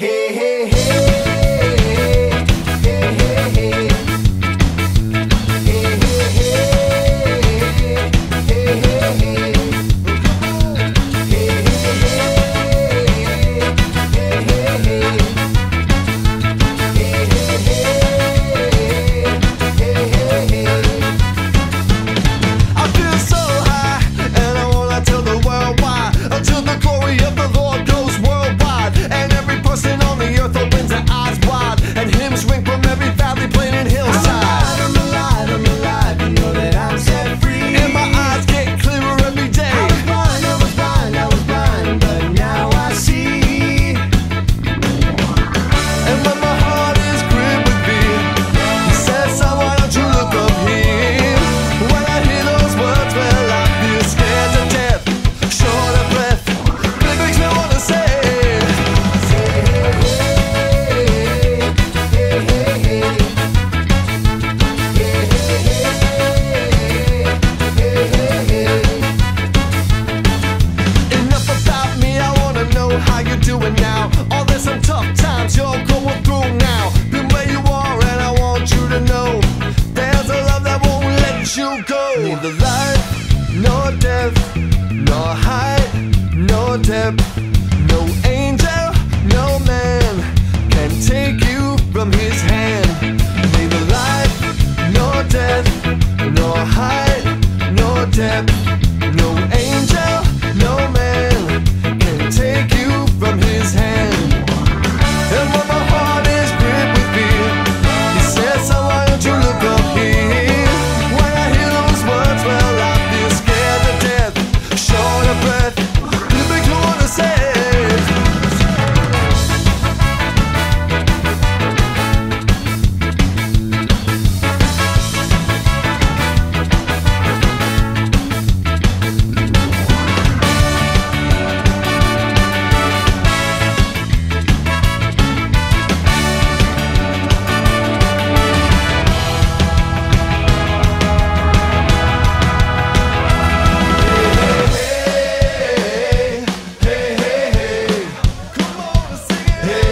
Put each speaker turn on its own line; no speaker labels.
Neither life, nor death, nor height, nor depth. No angel, no man can take you from his hand. Neither life, nor death, nor height, nor depth. No angel, no man can take you from his hand. And when my heart is gripped with fear, he says, "So why don't you look up here?" When I hear those words, well, I feel scared to death, short of breath. It makes me wanna say, hey,